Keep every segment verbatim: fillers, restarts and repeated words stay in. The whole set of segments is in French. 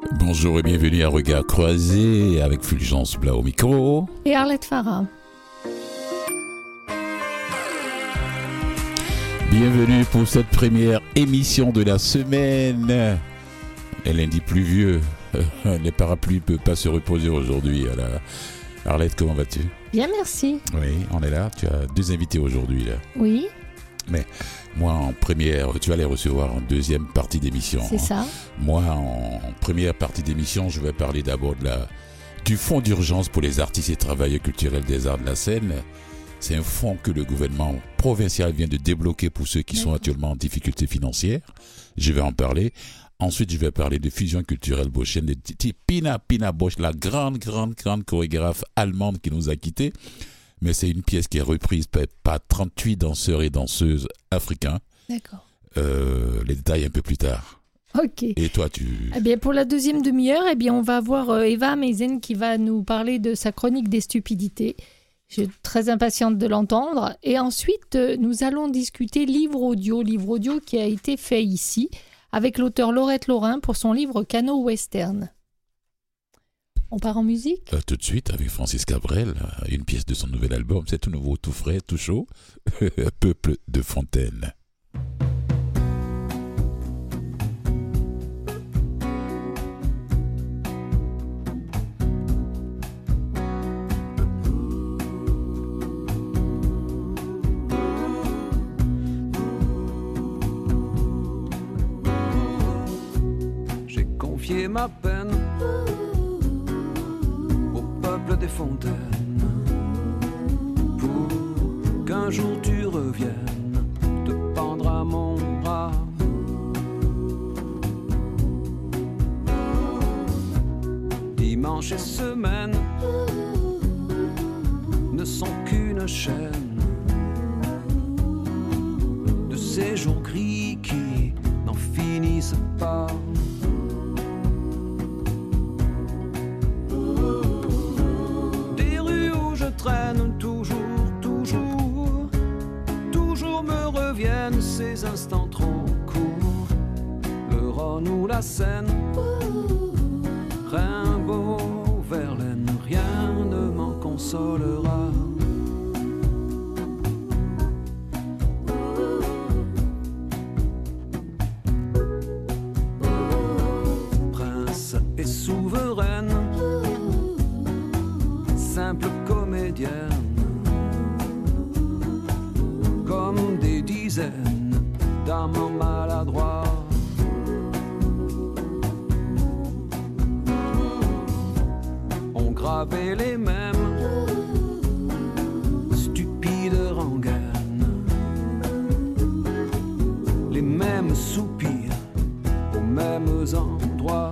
Bonjour et bienvenue à Regard Croisé avec Fulgence Blas au micro. Et Arlette Farah. Bienvenue pour cette première émission de la semaine. Un lundi pluvieux. Les parapluies ne peuvent pas se reposer aujourd'hui. Alors, Arlette, comment vas-tu? Bien, merci. Oui, on est là. Tu as deux invités aujourd'hui. Là. Oui. Mais moi, en première, tu vas les recevoir en deuxième partie d'émission. C'est ça. Moi, en première partie d'émission, je vais parler d'abord de la, du fonds d'urgence pour les artistes et travailleurs culturels des arts de la scène. C'est un fonds que le gouvernement provincial vient de débloquer pour ceux qui D'accord. sont actuellement en difficulté financière. Je vais en parler. Ensuite, je vais parler de Fusion culturelle Bochienne, de Pina Pina Bosch, la grande, grande, grande chorégraphe allemande qui nous a quittés. Mais c'est une pièce qui est reprise par, par trente-huit danseurs et danseuses africains. D'accord. Euh, les détails un peu plus tard. Ok. Et toi, tu... Eh bien, pour la deuxième demi-heure, eh bien, on va voir euh, Eva Mezen qui va nous parler de sa chronique des stupidités. Je suis très impatiente de l'entendre. Et ensuite, euh, nous allons discuter livre audio, livre audio qui a été fait ici, avec l'auteur Laurette Laurin pour son livre Canot Western. On part en musique euh, Tout de suite avec Francis Cabrel, une pièce de son nouvel album, c'est tout nouveau, tout frais, tout chaud, Peuple de Fontaine. J'ai confié ma peine des fontaines pour qu'un jour tu reviennes te pendre à mon bras. Dimanche et semaine ne sont qu'une chaîne de ces jours gris qui n'en finissent pas. Traîne toujours, toujours, toujours me reviennent ces instants trop courts. Le Rhône ou la Seine, Rimbaud, Verlaine, rien ne m'en consolera. Prince et souveraine, simple comédienne, comme des dizaines d'amants maladroits. On gravait les mêmes stupides rengaines, les mêmes soupirs aux mêmes endroits.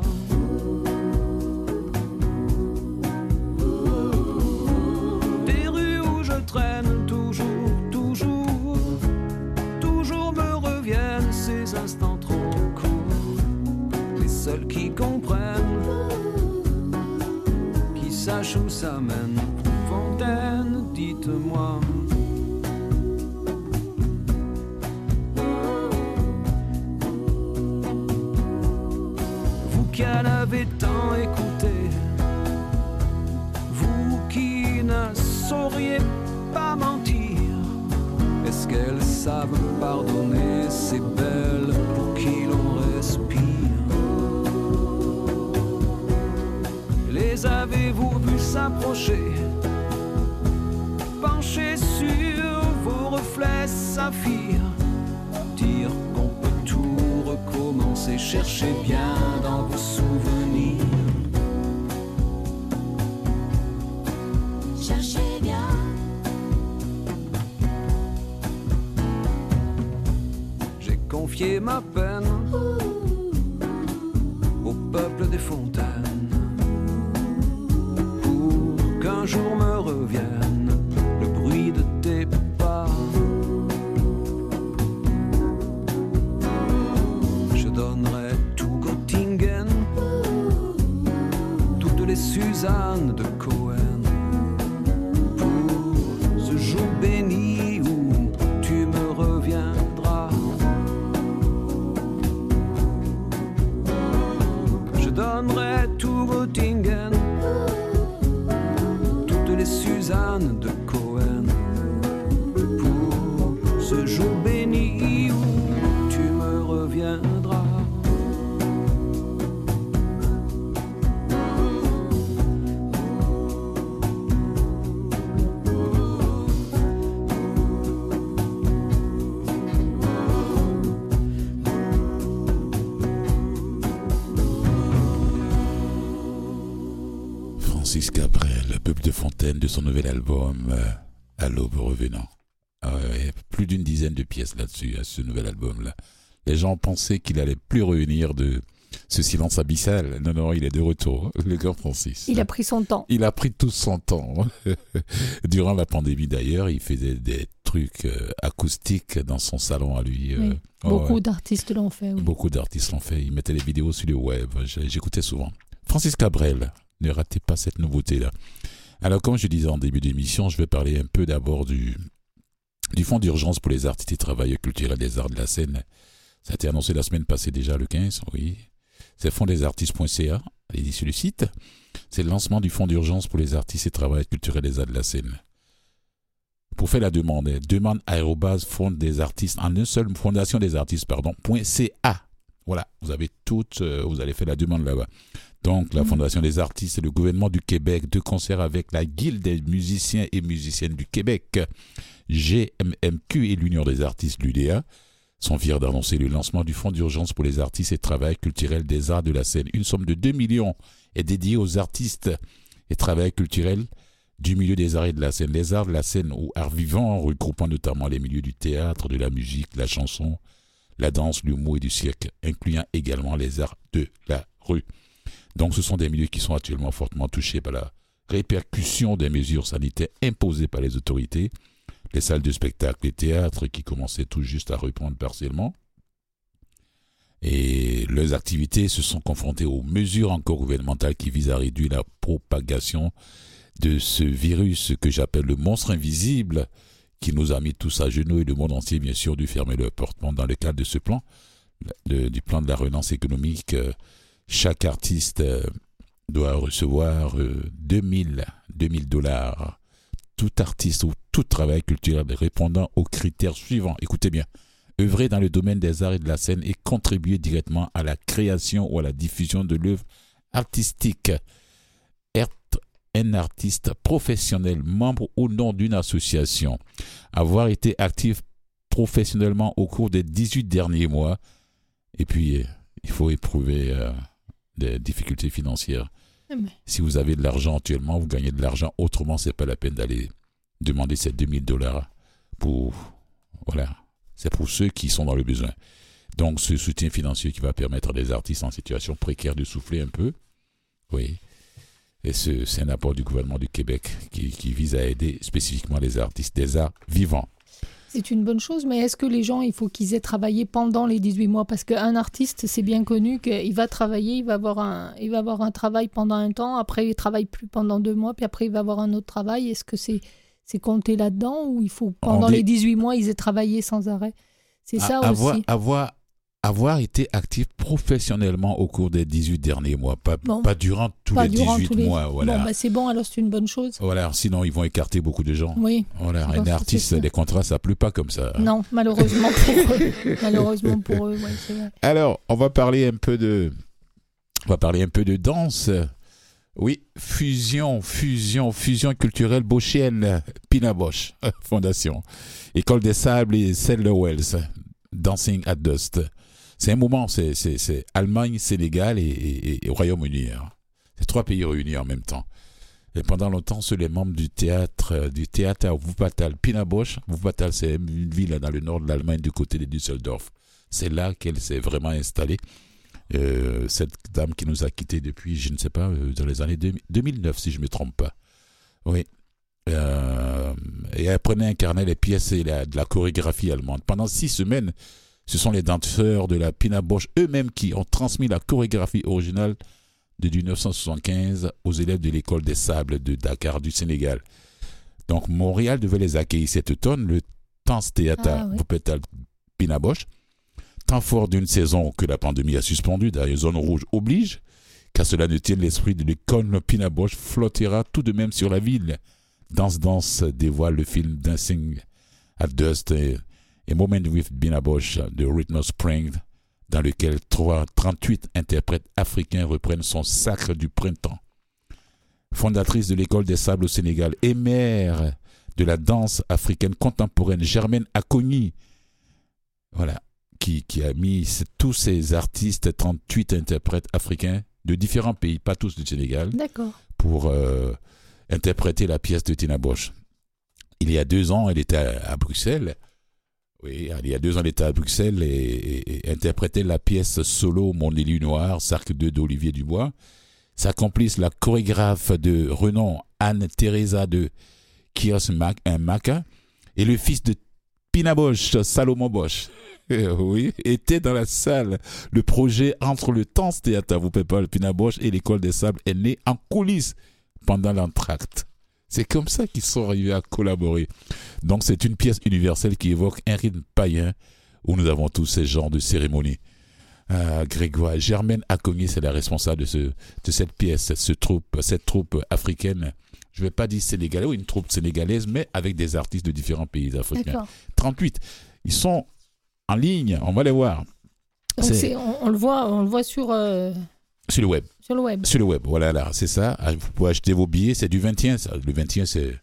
Traîne toujours, toujours, toujours me reviennent ces instants trop courts. Les seuls qui comprennent, qui sachent où ça mène. Fontaine, dites-moi. Vous qui en avez tant écouté, vous qui ne sauriez pas mentir, est-ce qu'elles savent pardonner ces belles pour qui l'on respire? Les avez-vous vus s'approcher, pencher sur vos reflets saphirs, dire qu'on peut tout recommencer, cherchez bien dans vos souvenirs. Cherchez bien. Confier ma peine au peuple des fontaines pour qu'un jour me revienne le bruit de tes pas. Je donnerai tout Göttingen, toutes les Suzanne de Cohen pour ce jour béni où tu me reviendras. Je donne donnerais tout Göttingen, toutes les Suzanne de Cohen, pour ce jour béni où tu me reviendras. Francis Cabrel, le peuple de Fontaine, de son nouvel album euh, À l'aube revenant. Ah ouais, plus d'une dizaine de pièces là-dessus, à ce nouvel album-là. Les gens pensaient qu'il allait plus revenir de ce silence abyssal. Non, non, il est de retour, le grand Francis. Il a pris son temps. Il a pris tout son temps. Durant la pandémie d'ailleurs, il faisait des trucs euh, acoustiques dans son salon à lui. Euh, oui. oh, Beaucoup ouais. d'artistes l'ont fait. Oui. Beaucoup d'artistes l'ont fait. Ils mettaient les vidéos sur le web. J'écoutais souvent. Francis Cabrel, ne ratez pas cette nouveauté-là. Alors, comme je disais en début d'émission, je vais parler un peu d'abord du, du fonds d'urgence pour les artistes et travailleurs culturels des arts de la scène. Ça a été annoncé la semaine passée déjà, le quinze, oui. C'est fonds des artistes point c a, allez-y sur le site. C'est le lancement du fonds d'urgence pour les artistes et travailleurs culturels des arts de la scène. Pour faire la demande, demande arobase fonds des artistes, en une seule fondation des artistes, pardon, point .ca. Voilà, vous avez toutes, euh, vous allez faire la demande là-bas. Donc, la Fondation des artistes et le gouvernement du Québec, de concert avec la Guilde des musiciens et musiciennes du Québec, G M M Q et l'Union des artistes, l'U D A, sont fiers d'annoncer le lancement du fonds d'urgence pour les artistes et travailleurs culturels des arts de la scène. Une somme de deux millions est dédiée aux artistes et travailleurs culturels du milieu des arts et de la scène. Les arts de la scène ou arts vivants, regroupant notamment les milieux du théâtre, de la musique, de la chanson, la danse, l'humour et du cirque, incluant également les arts de la rue. Donc, ce sont des milieux qui sont actuellement fortement touchés par la répercussion des mesures sanitaires imposées par les autorités. Les salles de spectacle, les théâtres qui commençaient tout juste à reprendre partiellement. Et leurs activités se sont confrontées aux mesures encore gouvernementales qui visent à réduire la propagation de ce virus que j'appelle le monstre invisible qui nous a mis tous à genoux et le monde entier, bien sûr, dû fermer leurs portes. Dans le cadre de ce plan, de, du plan de la relance économique, euh, chaque artiste euh, doit recevoir euh, deux mille dollars. Tout artiste ou tout travail culturel répondant aux critères suivants. Écoutez bien. Œuvrer dans le domaine des arts et de la scène et contribuer directement à la création ou à la diffusion de l'œuvre artistique. Être un artiste professionnel, membre ou non d'une association. Avoir été actif professionnellement au cours des dix-huit derniers mois. Et puis, il faut éprouver euh, des difficultés financières. Mais... Si vous avez de l'argent actuellement, vous gagnez de l'argent. Autrement, c'est pas la peine d'aller demander ces deux mille dollars pour... Voilà. C'est pour ceux qui sont dans le besoin. Donc, ce soutien financier qui va permettre à des artistes en situation précaire de souffler un peu. Oui. Et ce, c'est un apport du gouvernement du Québec qui, qui vise à aider spécifiquement les artistes des arts vivants. C'est une bonne chose, mais est-ce que les gens, il faut qu'ils aient travaillé pendant les dix-huit mois? Parce qu'un artiste, c'est bien connu qu'il va travailler, il va avoir un, il va avoir un travail pendant un temps, après il ne travaille plus pendant deux mois, puis après il va avoir un autre travail. Est-ce que c'est, c'est compté là-dedans ou il faut, pendant dit... les dix-huit mois, ils aient travaillé sans arrêt? C'est ça à, avoir, aussi. Avoir, avoir été actif professionnellement au cours des dix-huit derniers mois, pas, bon, pas durant tous pas les durant dix-huit tous les... mois. Voilà. Bon, bah c'est bon, alors c'est une bonne chose. Voilà, sinon ils vont écarter beaucoup de gens. Oui. Voilà, un artiste, les contrats, ça ne pleut pas comme ça. Non, malheureusement pour eux. Malheureusement pour eux, ouais, c'est vrai. Alors, on va parler un peu de, on va parler un peu de danse. Oui, fusion, fusion, fusion culturelle Bochienne, Pina Bosch, Fondation, École des Sables et Celle Wells, Dancing at Dust. C'est un moment, c'est, c'est, c'est Allemagne, Sénégal et, et, et Royaume-Uni. Hein. C'est trois pays réunis en même temps. Et pendant longtemps, seuls les membres du théâtre, du théâtre Wuppertal, Pina Bosch, Wuppertal, c'est une ville dans le nord de l'Allemagne, du côté de Düsseldorf. C'est là qu'elle s'est vraiment installée. Euh, cette dame qui nous a quittés depuis, je ne sais pas, euh, dans les années deux mille neuf, si je ne me trompe pas. Oui. Euh, et elle prenait, incarnait les pièces et la, de la chorégraphie allemande. Pendant six semaines, ce sont les danseurs de la Pina Bosch eux-mêmes qui ont transmis la chorégraphie originale de dix-neuf cent soixante-quinze aux élèves de l'école des Sables de Dakar du Sénégal. Donc Montréal devait les accueillir cet automne, le Tanz Theater Wuppertal Pina Bosch. Temps fort d'une saison que la pandémie a suspendue, d'ailleurs zone rouge oblige, Qu'à cela ne tienne, l'esprit de l'icône Pina Bausch flottera tout de même sur la ville. Danse Danse dévoile le film Dancing at Dusk et, et Moment with Pina Bausch de Rhythm Spring, dans lequel trente-huit interprètes africains reprennent son sacre du printemps. Fondatrice de l'école des sables au Sénégal et mère de la danse africaine contemporaine, Germaine Acogny, voilà, qui, qui a mis tous ces artistes, trente-huit interprètes africains de différents pays, pas tous du Sénégal, D'accord. pour euh, interpréter la pièce de Pina Bausch. Il y a deux ans, elle était à, à Bruxelles. Oui, il y a deux ans, elle était à Bruxelles et, et, et interprétait la pièce solo Mon élu noir, Cercle deux d'Olivier Dubois. Sa complice, la chorégraphe de renom Anne-Theresa de Kios Maka, et le fils de Pina Bausch, Salomon Bausch, oui, était dans la salle. Le projet Entre le temps théâtre, vous pouvez pas, le Pina Bausch et l'école des sables est né en coulisses pendant l'entracte. C'est comme ça qu'ils sont arrivés à collaborer. Donc c'est une pièce universelle qui évoque un rythme païen où nous avons tous ces genres de cérémonies. Euh, Grégoire, Germaine Acogny, c'est la responsable de, ce, de cette pièce, ce troupe, cette troupe africaine. Je ne vais pas dire sénégalaise ou une troupe sénégalaise, mais avec des artistes de différents pays africains. D'accord. trente-huit. Ils sont en ligne, on va les voir. Donc c'est, on, on le voit, on le voit sur, euh, sur le web. Sur le web. Sur le web, voilà, là, c'est ça. Vous pouvez acheter vos billets, c'est du vingt et un. Ça. Le vingt et un, c'est,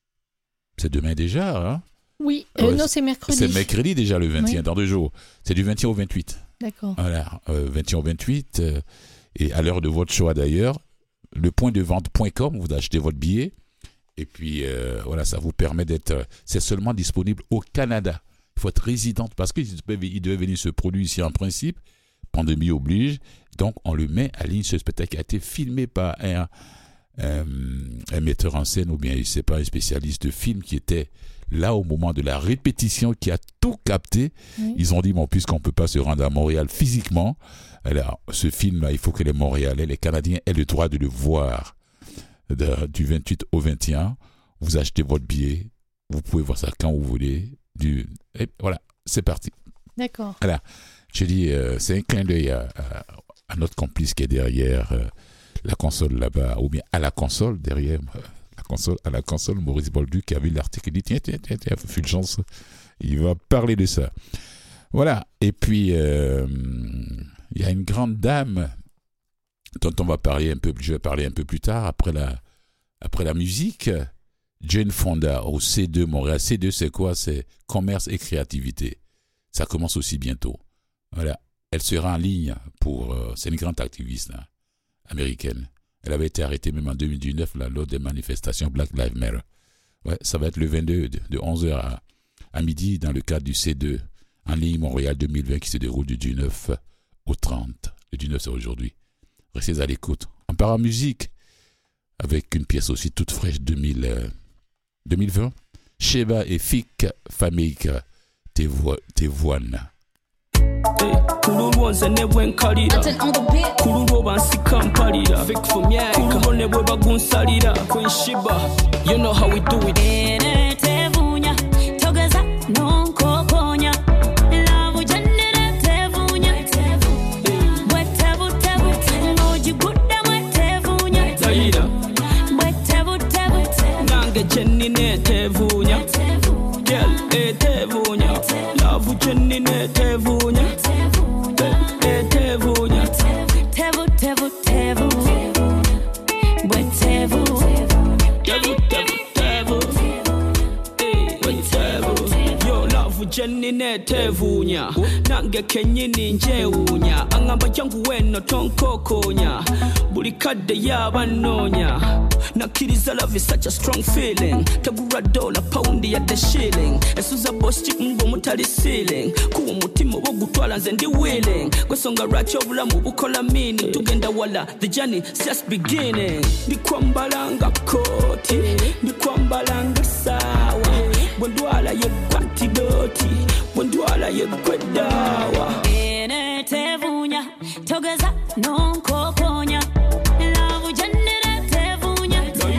c'est demain déjà. Hein? Oui, euh, ouais, non, c'est mercredi. C'est mercredi déjà, le vingt et un, oui. Dans deux jours. C'est du vingt et un au vingt-huit. D'accord. Voilà, euh, vingt et un au vingt-huit. Euh, et à l'heure de votre choix d'ailleurs, le point de vente point com, vous achetez votre billet. Et puis, euh, voilà, ça vous permet d'être... Euh, c'est seulement disponible au Canada. Il faut être résidente parce qu'il devait venir se produire ici en principe. Pandémie oblige. Donc, on le met à ligne. Ce spectacle a été filmé par un, un, un metteur en scène ou bien, je ne sais pas, un spécialiste de film qui était là au moment de la répétition, qui a tout capté. Oui. Ils ont dit, bon, puisqu'on ne peut pas se rendre à Montréal physiquement, alors, ce film-là, il faut que les Montréalais, les Canadiens aient le droit de le voir. De, du vingt-huit au vingt et un, vous achetez votre billet, vous pouvez voir ça quand vous voulez. Du, et voilà, c'est parti. D'accord. Voilà, je dis, euh, c'est un clin d'œil à, à, à notre complice qui est derrière euh, la console là-bas, ou bien à la console derrière euh, la console, à la console, Maurice Bolduc qui a vu l'article, il dit tiens, tiens, tiens, tiens, Fulgence, il va parler de ça. Voilà, et puis il euh, y a une grande dame dont on va parler un peu, je vais parler un peu plus tard, après la, après la musique, Jane Fonda au C deux Montréal. C deux, c'est quoi? C'est commerce et créativité. Ça commence aussi bientôt. Voilà. Elle sera en ligne pour... Euh, c'est une grande activiste hein, américaine. Elle avait été arrêtée même en deux mille dix-neuf là, lors des manifestations Black Lives Matter. Ouais, ça va être le vingt-deux, de, de onze heures à, à midi, dans le cadre du C deux, en ligne Montréal deux mille vingt, qui se déroule du dix-neuf au trente. Le dix-neuf, c'est aujourd'hui. Restez à l'écoute. On part en musique avec une pièce aussi toute fraîche deux mille, euh, deux mille vingt. Sheba et Fik Famik Tevoine. Kululwoza ne bwenkalira kululoba nsikampalira kululone bwe bagunsalira kwenshiba. You know how we do it. Ene tevunya togeza nonkokonya lavu jannere tevunya bwe tevu tevu ngoji gudde bwe tevunya Zaira bwe tevu tevu nange chenni ne tevunya girl e tevunya lavu chenni ne tevunya e tevunya tevu tevu tevu bwe tevu tevu tevu tevu eh bwe tevu yo lavu chenni ne tevunya nange kenyini njewunya angamba jangu weno tonkokonya buli kadde yabanoonya nakiriza love is such a strong feeling tagura dollar pound ya the shilling esuza boss chick mbo mutali ceiling kuwa umutima wo gutwala nze ndi willing kwesonga right obulamu bukola mini tugenda wala the journey is just beginning ndikwambalanga koti ndikwambalanga sawa bwendwala ye kwati doti bwendwala ye kwedawa ene tevunya togeza nonkokonya lavu jannere tevunya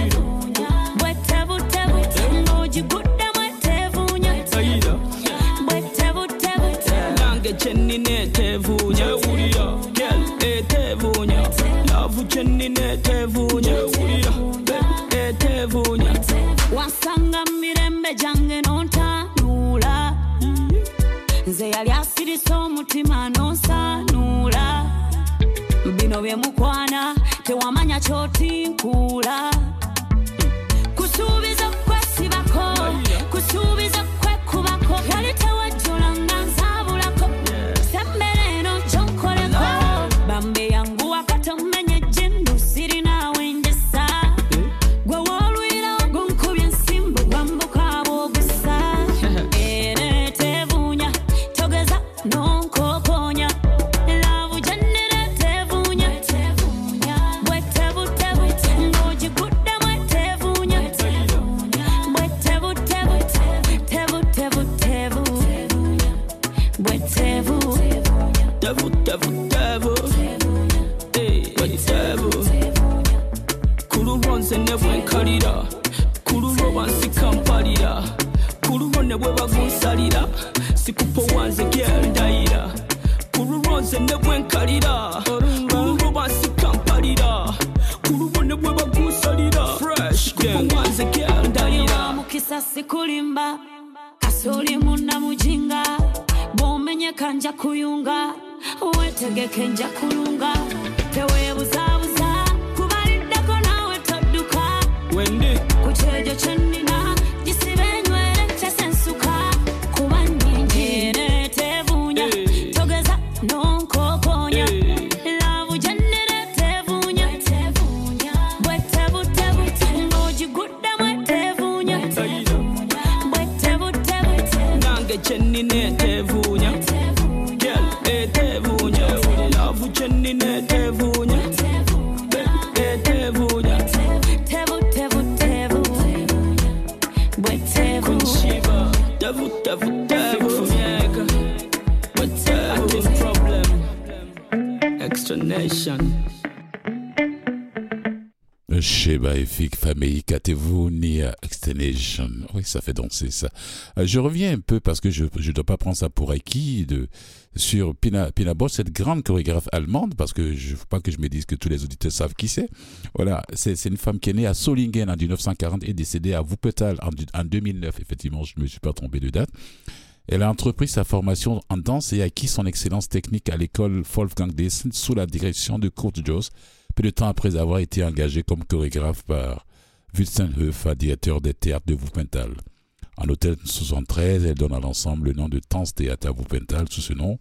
bwe tevu tevu ngoji gudde bwe tevunya Zaira bwe tevu tevu nange chenni ne tevunya girl e tevunya love Jenny tevunya ulira tevunya wasanga mirembe jange nontanula nze yali asirisa omutima nonsanula bino bye mukwana tewamanya kyotinkula kusuubiza kwesibako kusuubiza kwekubako yali tewajjulanga nsaabulako sembere eno kyonkoleko bambe yangu wakati omenye jjendu sirinawe njesa gwe woolwira gunkubye ensimbu gwambuka bwogesa ere tevunya togeza nonkokonya lavu jennere tevunya bwe tevu tevu ng'ogigudde bwe tevunya bwe tevu tevu tevu tevu tevu bwe tevu tevu tevu tevu eh bwe tevu kulubonze ne bwenkalira kululwo wansi kampalira kululwo ne bwe bagunsalira sikupo wanze gyendayira kululwonze ne bwenkalira kululwo wansi kampalira kululwo ne bwe bagunsalira fresh sikupo wanze gyendayira mukisa sikulimba kasoli munda mujinga bomenye kanja kuyunga wetegeke nja kulunga tewebuzabuza kubaliddeko nawe todduka wendi kukyegyo kyennina gisibe enywere kyesensuka kuba nnyingi ere tevunya togeza nonkokonya lavu jennere tevunya bwe tevu tevu ng'ogigudde bwe tevunya bwe tevu tevu nange kyennine tevunya girl etevunya love kyennine tevunya etevunya tevu tevu tevu bwe tevu kunshiba tevu tevu tevu nyeka bwe tevu problem extra nation Sheba Efik, famille, Katevou, Nia, Extenation. Oui, ça fait danser ça. Euh, je reviens un peu parce que je ne dois pas prendre ça pour acquis de, sur Pina, Pina Bausch, cette grande chorégraphe allemande, parce que je ne veux pas que je me dise que tous les auditeurs savent qui c'est. Voilà, c'est, c'est une femme qui est née à Solingen en dix-neuf cent quarante et décédée à Wuppertal en, en deux mille neuf. Effectivement, je ne me suis pas trompé de date. Elle a entrepris sa formation en danse et acquis son excellence technique à l'école Wolfgang Dessen sous la direction de Kurt Jooss, peu de temps après avoir été engagée comme chorégraphe par Wüstenhofer, directeur des théâtres de Wuppertal. En août soixante-treize, elle donne à l'ensemble le nom de Tanztheater Wuppertal. Sous ce nom,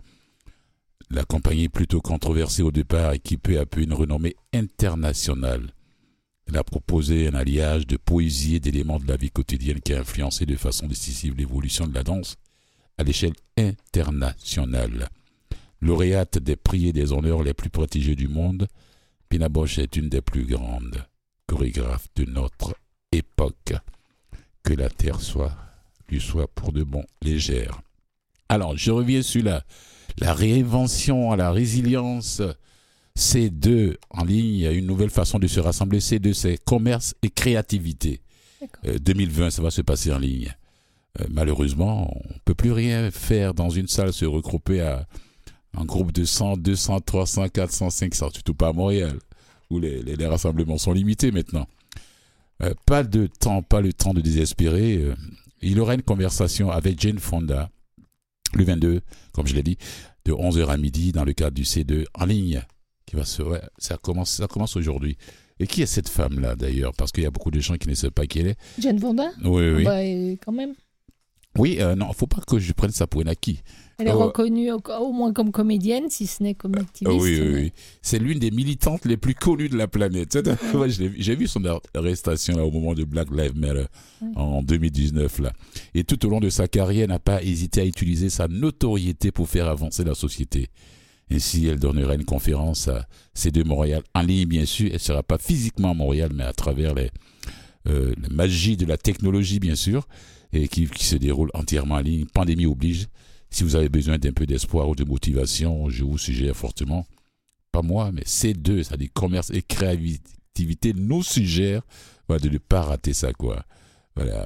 la compagnie plutôt controversée au départ et qui peu à peu une renommée internationale. Elle a proposé un alliage de poésie et d'éléments de la vie quotidienne qui a influencé de façon décisive l'évolution de la danse à l'échelle internationale. Lauréate des prix et des honneurs les plus prestigieux du monde, Pina Bausch est une des plus grandes chorégraphes de notre époque. Que la terre soit, lui soit pour de bon légère. Alors, je reviens sur la, la réinvention, la résilience. C deux en ligne, il y a une nouvelle façon de se rassembler. C deux, c'est commerce et créativité. Euh, deux mille vingt, ça va se passer en ligne. Euh, malheureusement, on ne peut plus rien faire dans une salle, se regrouper à un groupe de cent, deux cents, trois cents, quatre cents, cinq cents, surtout pas à Montréal, où les, les, les rassemblements sont limités maintenant. Euh, pas de temps, pas le temps de désespérer. Euh, il aura une conversation avec Jane Fonda, le vingt-deux, comme je l'ai dit, de onze heures à midi, dans le cadre du C deux en ligne. Qui va se, ouais, ça commence, ça commence aujourd'hui. Et qui est cette femme-là, d'ailleurs? Parce qu'il y a beaucoup de gens qui ne savent pas qui elle est. Jane Fonda? Oui, oui. Bah, quand même. Oui, euh, non, il ne faut pas que je prenne ça pour une acquis. Elle est euh, reconnue au, au moins comme comédienne, si ce n'est comme activiste. Oui, oui, mais... oui. C'est l'une des militantes les plus connues de la planète. Ouais. Ouais, j'ai, j'ai vu son arrestation là, au moment de Black Lives Matter ouais. en deux mille dix-neuf. Là. Et tout au long de sa carrière, elle n'a pas hésité à utiliser sa notoriété pour faire avancer la société. Ainsi, elle donnera une conférence à C deux Montréal en ligne, bien sûr. Elle ne sera pas physiquement à Montréal, mais à travers les, euh, la magie de la technologie, bien sûr, et qui, qui se déroule entièrement en ligne. Pandémie oblige. Si vous avez besoin d'un peu d'espoir ou de motivation, je vous suggère fortement, pas moi, mais C deux, c'est-à-dire commerce et créativité, nous suggère voilà, de ne pas rater ça, quoi. Voilà.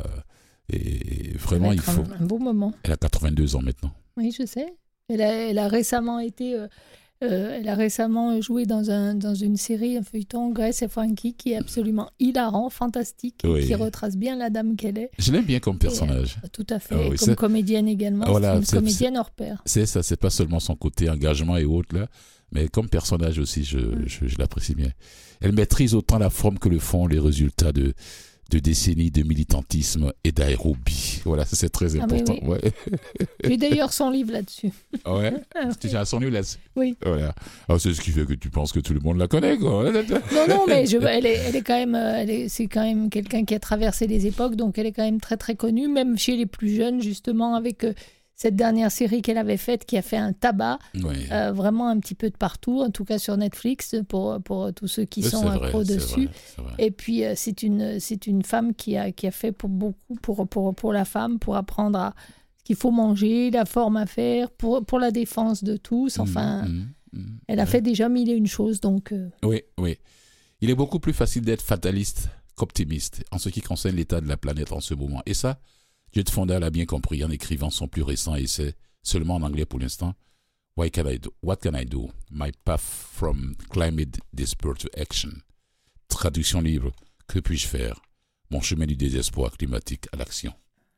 Et vraiment, il faut... Un, un beau moment. Elle a quatre-vingt-deux ans maintenant. Oui, je sais. Elle a, elle a récemment été... Euh, Euh, elle a récemment joué dans, un, dans une série, un feuilleton, Grace et Frankie, qui est absolument hilarant, fantastique, Oui. qui retrace bien la dame qu'elle est. Je l'aime bien comme personnage. Et, euh, tout à fait, Ah oui, comme c'est- comédienne également. Voilà, c'est une c'est- comédienne hors pair. C'est ça, c'est pas seulement son côté engagement et autres, là, mais comme personnage aussi, je, Mm. je, je l'apprécie bien. Elle maîtrise autant la forme que le fond, les résultats de, de décennies de militantisme et d'aérobie. Voilà, ça c'est très Ah, important. oui, Ouais. J'ai d'ailleurs son livre là-dessus. Ouais. Ah, Tu as son livre là-dessus. Oui. Voilà. Alors, c'est ce qui fait que tu penses que tout le monde la connaît, quoi. Non, non, mais je, elle, est, elle est quand même, euh, elle est, c'est quand même quelqu'un qui a traversé les époques, donc elle est quand même très très connue, même chez les plus jeunes, justement, avec euh, cette dernière série qu'elle avait faite, qui a fait un tabac, Oui. euh, vraiment un petit peu de partout, en tout cas sur Netflix, pour, pour tous ceux qui Oui, sont c'est vrai, accros c'est dessus. vrai, c'est vrai. Et puis, euh, c'est une, c'est une femme qui a, qui a fait pour beaucoup, pour, pour, pour la femme, pour apprendre à ce qu'il faut manger, la forme à faire, pour, pour la défense de tous. Enfin, Mm, mm, mm. elle a fait déjà mille et une choses, donc... euh, Oui, oui. Il est beaucoup plus facile d'être fataliste qu'optimiste en ce qui concerne l'état de la planète en ce moment. Et ça, Judith Fonda l'a bien compris en écrivant son plus récent essai, seulement en anglais pour l'instant, Why can I do? What can I do? My path from climate despair to action. Traduction libre. Que puis-je faire? Mon chemin du désespoir climatique à l'action.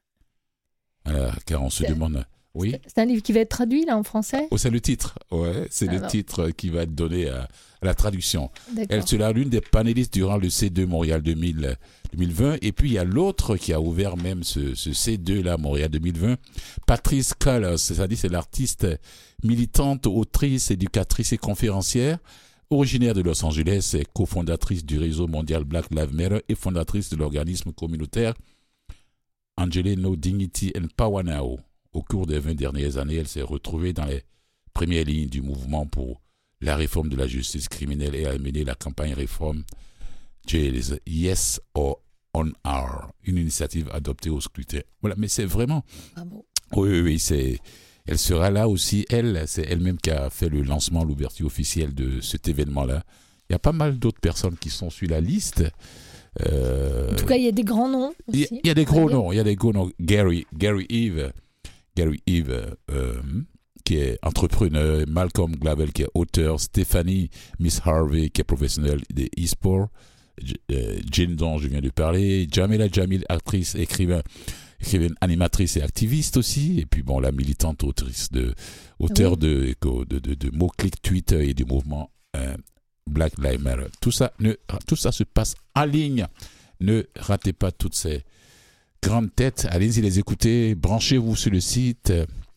Voilà, car on se C'est- demande... Oui. C'est un livre qui va être traduit, là, en français? Oh, c'est le titre. Ouais, c'est le Alors. titre qui va être donné à, à la traduction. D'accord. Elle sera l'une des panélistes durant le C deux Montréal deux mille, deux mille vingt. Et puis, il y a l'autre qui a ouvert même ce, ce C deux-là, Montréal deux mille vingt. Patrice Cullors, c'est-à-dire c'est l'artiste militante, autrice, éducatrice et conférencière, originaire de Los Angeles, et cofondatrice du réseau mondial Black Lives Matter et fondatrice de l'organisme communautaire Angele No Dignity and Power Now. Au cours des vingt dernières années, elle s'est retrouvée dans les premières lignes du mouvement pour la réforme de la justice criminelle et a mené la campagne réforme Jails, Yes or On Our, une initiative adoptée au scrutin. Voilà, mais c'est vraiment... Bravo. Oui, oui, oui, c'est... Elle sera là aussi, elle, c'est elle-même qui a fait le lancement, l'ouverture officielle de cet événement-là. Il y a pas mal d'autres personnes qui sont sur la liste. Euh... En tout cas, il y a des grands noms Il y, aussi. il y a des gros Ouais. noms, il y a des gros noms. Gary, Gary Eve, Gary Eve, euh, qui est entrepreneur, Malcolm Gladwell, qui est auteur, Stéphanie Miss Harvey, qui est professionnelle des e-sports, J- euh, Jane dont je viens de parler, Jamila Jamil, actrice, écrivain, écrivaine, animatrice et activiste aussi, et puis bon, la militante autrice de, auteur Oui. de, de, de, de mots-clics Twitter et du mouvement euh, Black Lives Matter. Tout ça, ne, tout ça se passe en ligne. Ne ratez pas toutes ces grandes têtes. Allez-y les écouter. Branchez-vous sur le site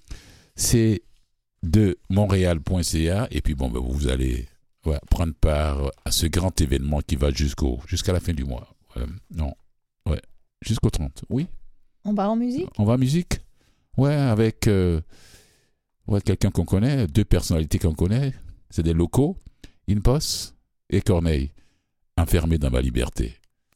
c deux montréal point c a et puis bon, ben, vous allez ouais, prendre part à ce grand événement qui va jusqu'au, jusqu'à la fin du mois. Ouais, non, ouais, jusqu'au trente. Oui, On part en musique? on va en musique. Ouais, avec euh, ouais, quelqu'un qu'on connaît, deux personnalités qu'on connaît. C'est des locaux, Inpos et Corneille, enfermés dans ma liberté.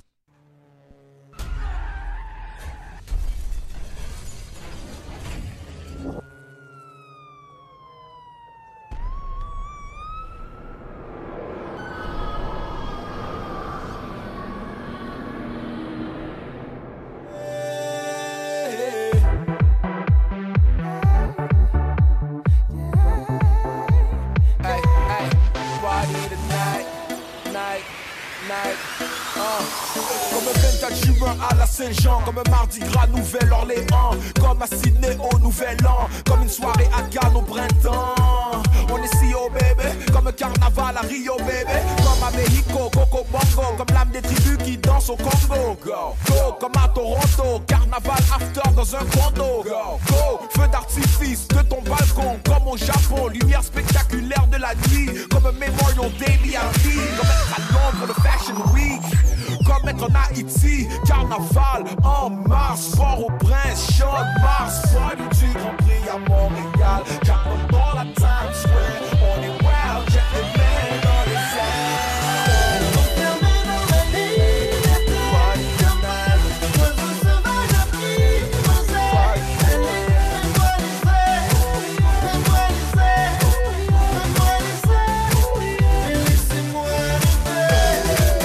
Hey, hey, party tonight, night, night, uh. Comme un vingt-quatre juin à la Saint-Jean, comme un mardi gras Nouvelle-Orléans, comme à Sydney au Nouvel An, comme une soirée à Cannes au printemps. On est si haut bébé, comme un carnaval à Rio bébé, comme à Mexico, Coco Bongo, comme l'âme des tribus qui dansent au Congo. Go, go, comme à Toronto, carnaval after dans un condo. Go, go, feu d'artifice de ton balcon, comme au Japon, lumière spectaculaire de la nuit, comme un Memorial Day Miami, comme être à Londres pour le Fashion Week, comme être en Haïti, carnaval en mars, Fort au Prince, Champ de Mars, party du Grand Prix à Montréal, Capron dans la Times Square, on est wild, jet les mains dans les airs. Enfermé dans la liberté, party tonight, oiseau sauvage a pris nos ailes, fais-moi les airs, fais-moi les airs, fais-moi les airs, et laissez-moi rêver.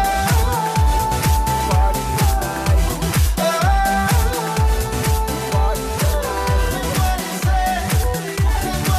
Party tonight, party tonight, fais-moi les airs, fais-moi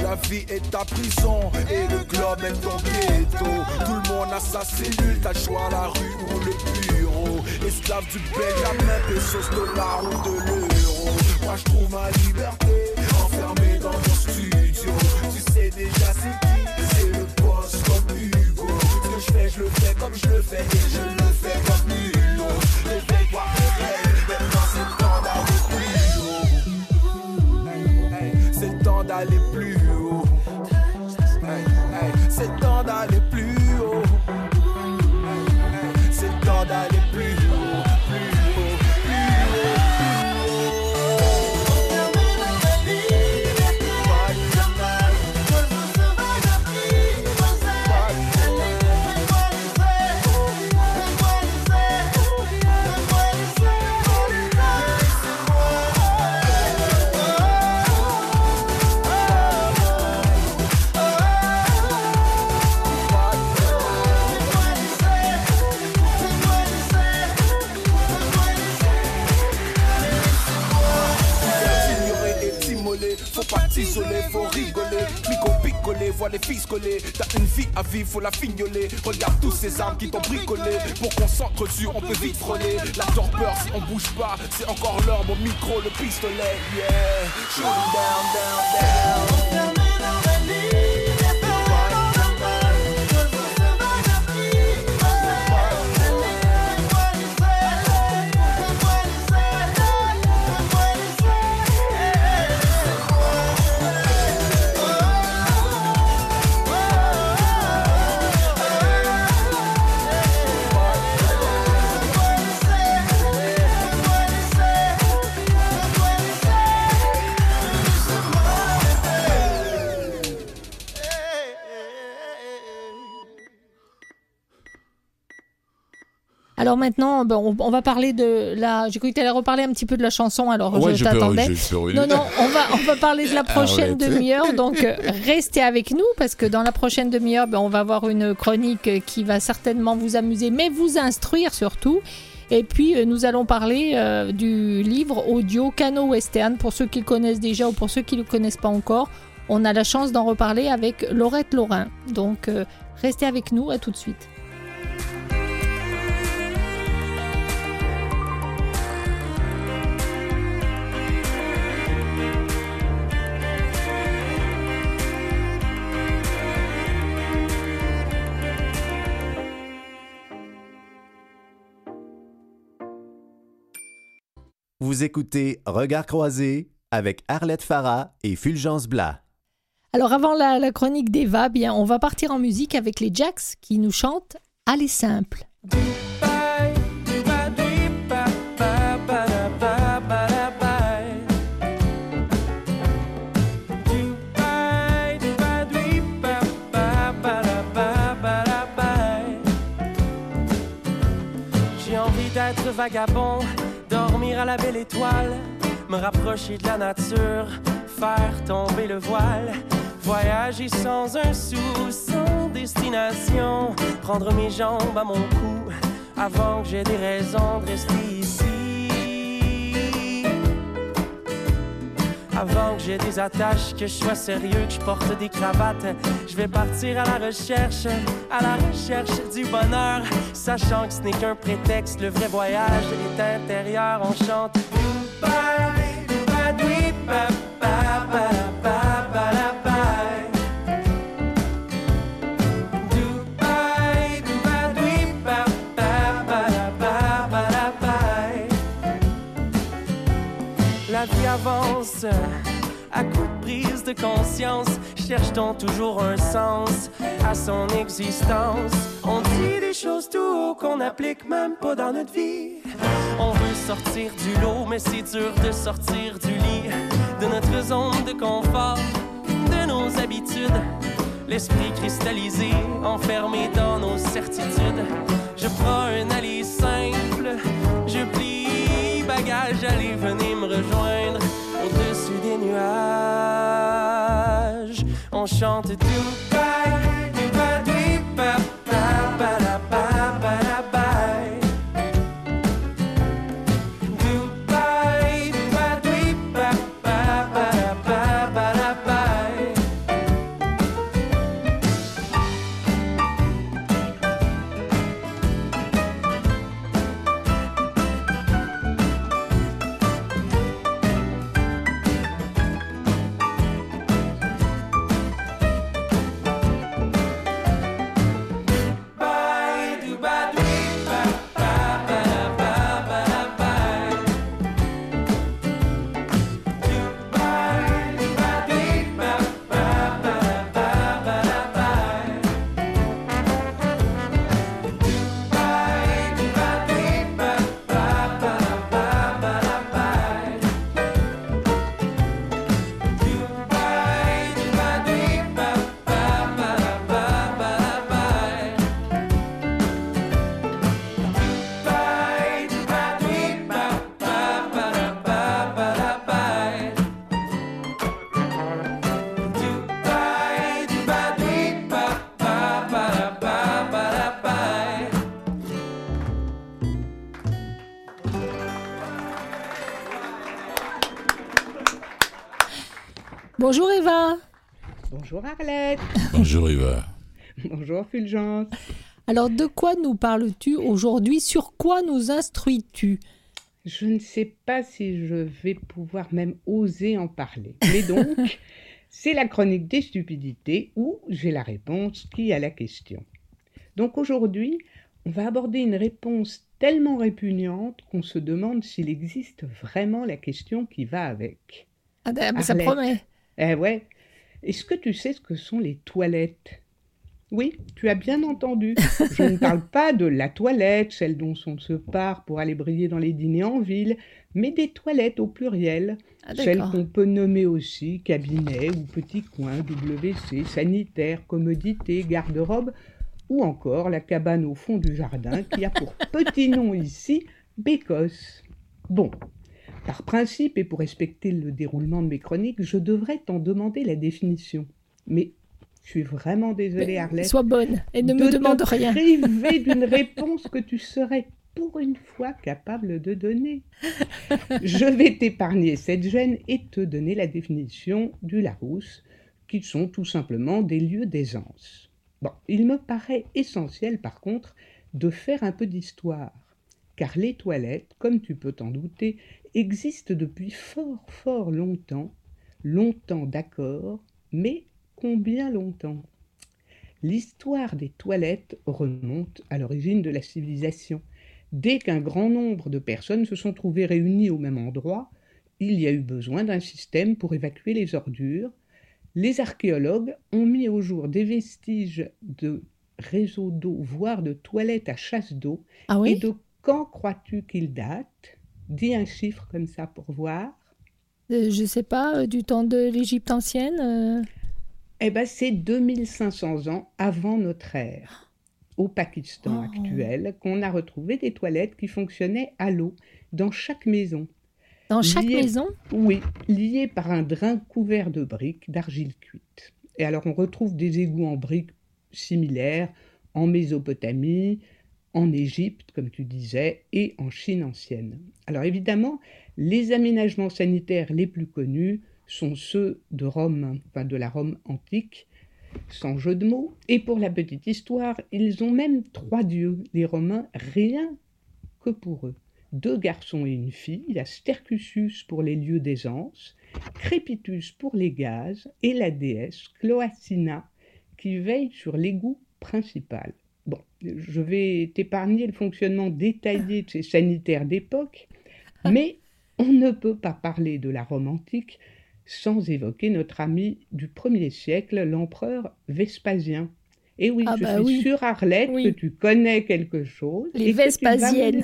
ta vie est ta prison et le globe est ton ghetto. Tout le monde a sa cellule, t'as le choix la rue ou le bureau. Esclave du Benjamin, pesos, dollars ou de l'euro. Moi je trouve ma liberté enfermé dans mon studio. Tu sais déjà c'est qui, c'est le boss comme Hugo. Ce que je fais, je le fais comme je le fais et je le fais comme nul autre. Réveille-toi, réveille, maintenant c'est le temps d'aller plus haut. Hey, hey, c'est le temps d'aller plus haut. Hey, hey, c'est le temps d'aller plus haut. Hey, hey, c'est le temps d'aller plus haut. Isolé, faut rigoler, mico picolé, vois les fils coller. T'as une vie à vivre, faut la fignoler. Regarde tous ces armes qui t'ont bricolé. Pour qu'on s'entre dessus, on peut vite frôler. La torpeur, si on bouge pas, c'est encore l'heure. Mon micro, le pistolet, yeah. Shoot down, down, down. Alors maintenant, ben, on, on va parler de la... J'ai cru que tu allais reparler un petit peu de la chanson, alors ouais, je, je t'attendais. Peux, je, je peux non, non, on va, on va parler de la prochaine demi-heure, donc euh, restez avec nous, parce que dans la prochaine demi-heure, ben, on va avoir une chronique qui va certainement vous amuser, mais vous instruire surtout. Et puis, euh, nous allons parler euh, du livre audio Cano Western, pour ceux qui le connaissent déjà ou pour ceux qui ne le connaissent pas encore. On a la chance d'en reparler avec Laurette Laurin. Donc, euh, restez avec nous, à tout de suite. Vous écoutez Regards croisés avec Arlette Farah et Fulgence Blas. Alors avant la, la chronique d'Eva, bien, on va partir en musique avec les Jacks qui nous chantent « Allez simple ». J'ai envie d'être vagabond, dormir à la belle étoile, me rapprocher de la nature, faire tomber le voile, voyager sans un sou, sans destination, prendre mes jambes à mon cou, avant que j'ai des raisons de rester ici. Avant que j'ai des attaches, que je sois sérieux, que je porte des cravates, je vais partir à la recherche, à la recherche du bonheur, sachant que ce n'est qu'un prétexte, le vrai voyage est intérieur, on chante Dubaï, Dubaï, Dubaï, la vie avance à coups de prise de conscience. Cherche-t-on toujours un sens à son existence? On dit des choses tout haut qu'on n'applique même pas dans notre vie. On veut sortir du lot, mais c'est dur de sortir du lit, de notre zone de confort, de nos habitudes. L'esprit cristallisé, enfermé dans nos certitudes. Je prends un aller simple, je plie bagage, allez, venez me rejoindre au-dessus des nuages. On chante Dubaï, Dubaï, Dubaï, Dubaï, Dubaï, Bonjour Eva. Bonjour Arlette. Bonjour Eva. Bonjour Fulgence. Alors de quoi nous parles-tu aujourd'hui? Sur quoi nous instruis-tu? Je ne sais pas si je vais pouvoir même oser en parler. Mais donc, c'est la chronique des stupidités où j'ai la réponse qui a la question. Donc aujourd'hui, on va aborder une réponse tellement répugnante qu'on se demande s'il existe vraiment la question qui va avec. Ah ben, ça Arlette. promet. Eh ouais. Est-ce que tu sais ce que sont les toilettes? Oui, tu as bien entendu. Je ne parle pas de la toilette, celle dont on se part pour aller briller dans les dîners en ville, mais des toilettes au pluriel, Ah, celles d'accord. qu'on peut nommer aussi cabinet ou petit coin, W C, sanitaire, commodité, garde-robe, ou encore la cabane au fond du jardin qui a pour petit nom ici Bécosse. Bon, par principe et pour respecter le déroulement de mes chroniques, je devrais t'en demander la définition. Mais je suis vraiment désolée, Arlette. Sois bonne et ne de me demande te rien. priver d'une réponse que tu serais pour une fois capable de donner. Je vais t'épargner cette gêne et te donner la définition du Larousse, qui sont tout simplement des lieux d'aisance. Bon, il me paraît essentiel par contre de faire un peu d'histoire, car les toilettes, comme tu peux t'en douter, existent depuis fort fort longtemps, longtemps d'accord, mais combien longtemps? L'histoire des toilettes remonte à l'origine de la civilisation. Dès qu'un grand nombre de personnes se sont trouvées réunies au même endroit, il y a eu besoin d'un système pour évacuer les ordures. Les archéologues ont mis au jour des vestiges de réseaux d'eau, voire de toilettes à chasse d'eau. Ah oui? Et de quand crois-tu qu'ils datent? Dis un chiffre comme ça pour voir. Euh, je sais pas, euh, du temps de l'Égypte ancienne euh, Eh bien, c'est deux mille cinq cents ans avant notre ère, au Pakistan Oh. actuel, qu'on a retrouvé des toilettes qui fonctionnaient à l'eau dans chaque maison. Dans chaque Liées- maison? Oui, liées par un drain couvert de briques d'argile cuite. Et alors, on retrouve des égouts en briques similaires en Mésopotamie, en Égypte, comme tu disais, et en Chine ancienne. Alors évidemment, les aménagements sanitaires les plus connus sont ceux de Rome, enfin de la Rome antique, sans jeu de mots. Et pour la petite histoire, ils ont même trois dieux, les Romains, rien que pour eux. Deux garçons et une fille, il y a Stercusius pour les lieux d'aisance, Crépitus pour les gaz, et la déesse Cloacina qui veille sur l'égout principal. Bon, je vais t'épargner le fonctionnement détaillé de ces sanitaires d'époque, mais on ne peut pas parler de la Rome antique sans évoquer notre ami du premier siècle, l'empereur Vespasien. Et oui, Ah je bah suis oui. sûre, Arlette, Oui. que tu connais quelque chose. Les et que tu vas me Vespasiennes.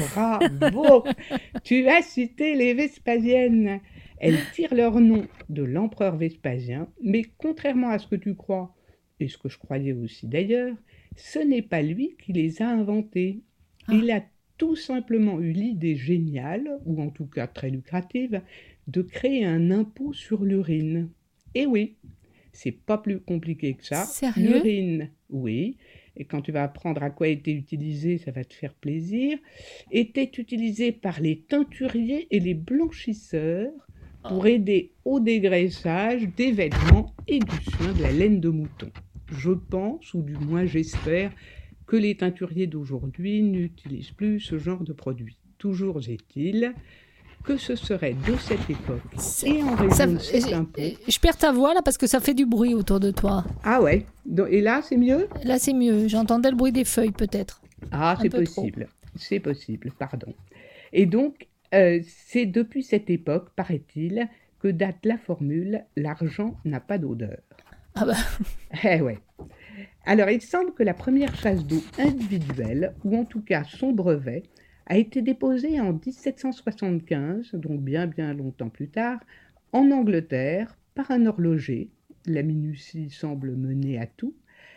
le- Bravo. Tu as cité les Vespasiennes. Elles tirent leur nom de l'empereur Vespasien, mais contrairement à ce que tu crois, et ce que je croyais aussi d'ailleurs, ce n'est pas lui qui les a inventées. Ah. Il a tout simplement eu l'idée géniale, ou en tout cas très lucrative, de créer un impôt sur l'urine. Et oui, c'est pas plus compliqué que ça. Sérieux? L'urine, oui. Et quand tu vas apprendre à quoi était utilisé, ça va te faire plaisir. Était utilisé par les teinturiers et les blanchisseurs pour aider au dégraissage des vêtements et du soin de la laine de mouton. Je pense, ou du moins j'espère, que les teinturiers d'aujourd'hui n'utilisent plus ce genre de produit. Toujours est-il que ce serait de cette époque et en Ça- raison de cet je- impôt. je perds ta voix là parce que ça fait du bruit autour de toi. Ah ouais, Donc- et là c'est mieux? Là c'est mieux, j'entendais le bruit des feuilles peut-être. Ah, Un c'est peu trop. possible, c'est possible, pardon. Et donc, euh, c'est depuis cette époque, paraît-il, que date la formule « l'argent n'a pas d'odeur ». Ah bah, Eh ouais. Alors, il semble que la première chasse d'eau individuelle, ou en tout cas son brevet, a été déposée en dix-sept cent soixante-quinze, donc bien bien longtemps plus tard, en Angleterre, par un horloger. La minutie semble mener à tout.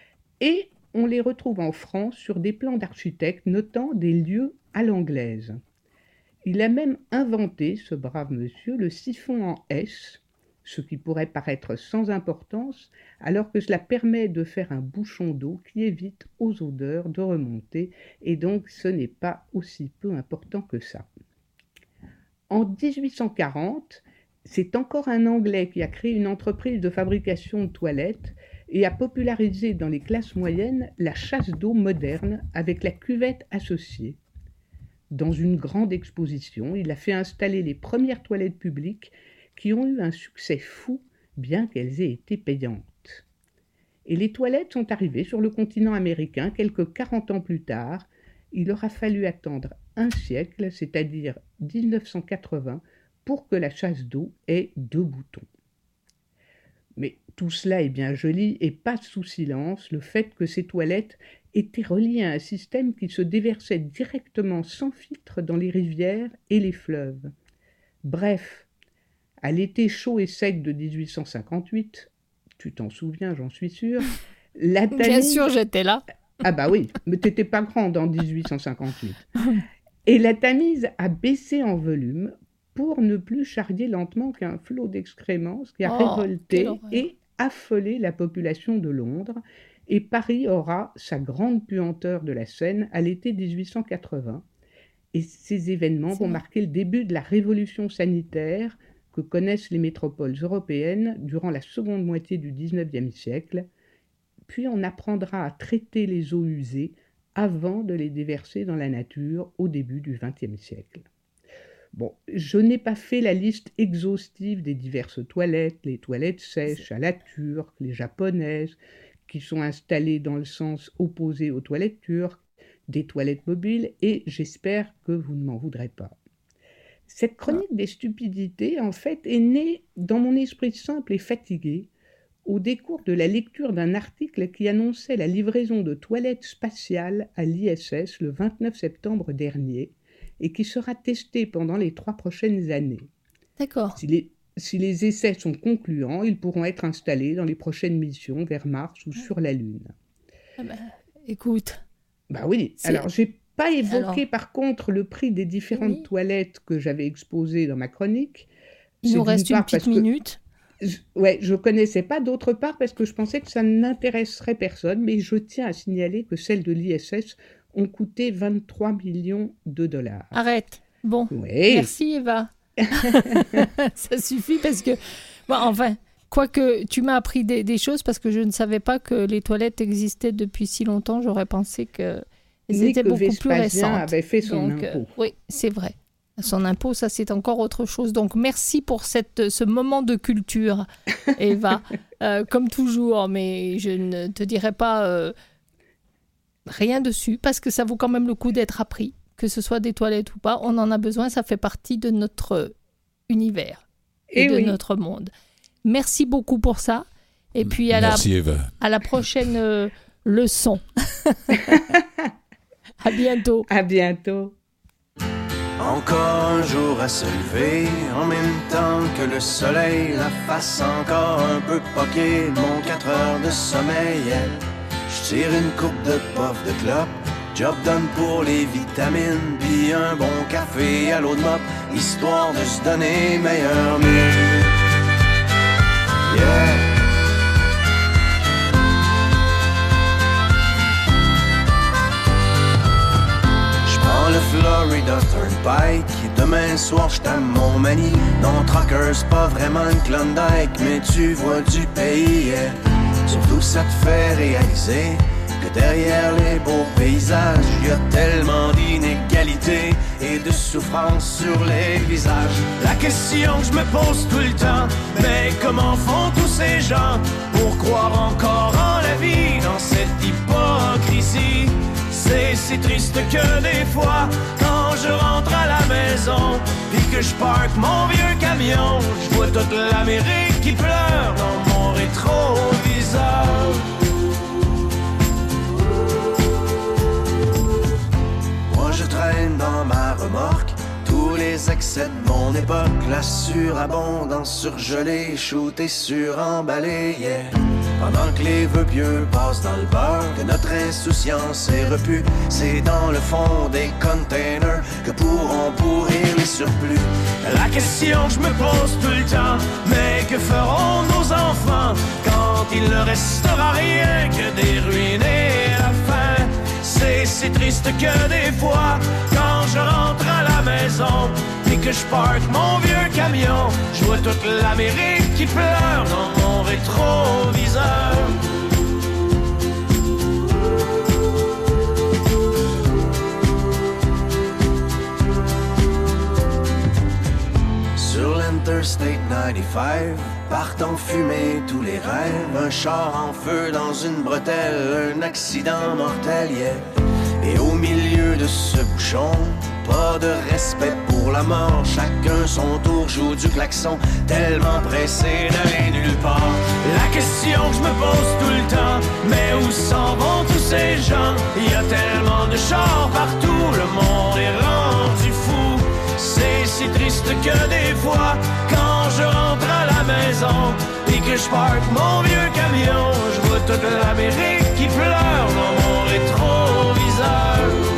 Et on les retrouve en France sur des plans d'architectes notant des lieux à l'anglaise. Il a même inventé, ce brave monsieur, le siphon en S, ce qui pourrait paraître sans importance, alors que cela permet de faire un bouchon d'eau qui évite aux odeurs de remonter, et donc ce n'est pas aussi peu important que ça. En dix-huit cent quarante, C'est encore un Anglais qui a créé une entreprise de fabrication de toilettes et a popularisé dans les classes moyennes la chasse d'eau moderne avec la cuvette associée. Dans une grande exposition, il a fait installer les premières toilettes publiques qui ont eu un succès fou, bien qu'elles aient été payantes. Et les toilettes sont arrivées sur le continent américain quelques quarante ans plus tard. Il aura fallu attendre un siècle, c'est-à-dire dix-neuf cent quatre-vingts, pour que la chasse d'eau ait deux boutons. Mais tout cela est bien joli et passe sous silence le fait que ces toilettes étaient reliées à un système qui se déversait directement sans filtre dans les rivières et les fleuves. Bref, à l'été chaud et sec de dix-huit cent cinquante-huit, tu t'en souviens, j'en suis sûre, la Tamise... Bien sûr, j'étais là. Ah bah oui, mais t'étais pas grande en dix-huit cent cinquante-huit. Et la Tamise a baissé en volume pour ne plus charrier lentement qu'un flot d'excréments, ce qui a Oh, révolté quelle horreur. et affolé la population de Londres. Et Paris aura sa grande puanteur de la Seine à l'été dix-huit cent quatre-vingts. Et ces événements C'est vont vrai. marquer le début de la révolution sanitaire que connaissent les métropoles européennes durant la seconde moitié du dix-neuvième siècle. Puis on apprendra à traiter les eaux usées avant de les déverser dans la nature au début du vingtième siècle. Bon, je n'ai pas fait la liste exhaustive des diverses toilettes, les toilettes sèches à la turque, les japonaises, qui sont installées dans le sens opposé aux toilettes turques, des toilettes mobiles, et j'espère que vous ne m'en voudrez pas. Cette chronique des stupidités, en fait, est née dans mon esprit simple et fatigué, au décours de la lecture d'un article qui annonçait la livraison de toilettes spatiales à l'I S S le vingt-neuf septembre dernier, et qui sera testé pendant les trois prochaines années. D'accord. Si les, si les essais sont concluants, ils pourront être installés dans les prochaines missions vers Mars ou sur la Lune. Ah bah, écoute, Bah oui, C'est- alors j'ai pas évoqué Alors- par contre le prix des différentes Oui. toilettes que j'avais exposées dans ma chronique. il C'est nous d'une reste une part petite parce que- minute. Je- Ouais, je connaissais pas, d'autre part parce que je pensais que ça n'intéresserait personne, mais je tiens à signaler que celles de l'I S S ont coûté vingt-trois millions de dollars. Arrête. Bon, Oui, merci Eva. Ça suffit parce que... Bon, enfin, quoique tu m'as appris des, des choses parce que je ne savais pas que les toilettes existaient depuis si longtemps. J'aurais pensé que ni c'était que beaucoup plus Vespasien récent. avait fait son Donc, euh, impôt. oui, c'est vrai. Son impôt, ça, c'est encore autre chose. Donc, merci pour cette, ce moment de culture, Eva. Euh, comme toujours, mais je ne te dirai pas euh, rien dessus, parce que ça vaut quand même le coup d'être appris, que ce soit des toilettes ou pas. On en a besoin, ça fait partie de notre univers et, Eh de oui. notre monde. Merci beaucoup pour ça. Et puis, à la, Merci Eva. à la prochaine euh, leçon. À bientôt. À bientôt. Encore un jour à se lever, en même temps que le soleil, la face encore un peu poquée, mon quatre heures de sommeil. Je tire une coupe de puff de clope, job done pour les vitamines, puis un bon café à l'eau de mop, histoire de se donner meilleur mieux. Yeah. J'prends le Florida Turnpike, demain soir j't'aime mon mani. Non, Trucker, c'est pas vraiment une Klondike, mais tu vois du pays, yeah. Surtout ça te fait réaliser que derrière les beaux paysages, y a tellement d'inégalités et de souffrance sur les visages. La question que je me pose tout le temps, mais comment font tous ces gens pour croire encore en la vie dans cette hypocrisie? C'est si triste que des fois, quand je rentre à la maison, puis que je parque mon vieux camion, je vois toute l'Amérique qui pleure dans mon rétroviseur. Moi je traîne dans ma remorque tous les excès de mon époque, la surabondance surgelée, shootée, suremballée, yeah. Pendant que les vœux pieux passent dans le beurre, que notre insouciance est repue, c'est dans le fond des containers que pourront pourrir les surplus. La question que je me pose tout le temps, mais que feront nos enfants quand il ne restera rien que des ruines et la faim? C'est si triste que des fois, quand je rentre à la maison, puis que je parque mon vieux camion, je vois toute l'Amérique qui pleure dans mon rétroviseur. Sur l'Interstate quatre-vingt-quinze, partent en fumée tous les rêves. Un char en feu dans une bretelle, un accident mortel, yeah. Et au milieu de ce bouchon, pas de respect pour la mort. Chacun son tour joue du klaxon, tellement pressé d'aller nulle part. La question que je me pose tout le temps, mais où s'en vont tous ces gens? Il y a tellement de chars partout, le monde est rendu fou. C'est si triste que des fois, quand je rentre à la maison et que je parque mon vieux camion, je vois toute l'Amérique qui pleure dans mon rétroviseur.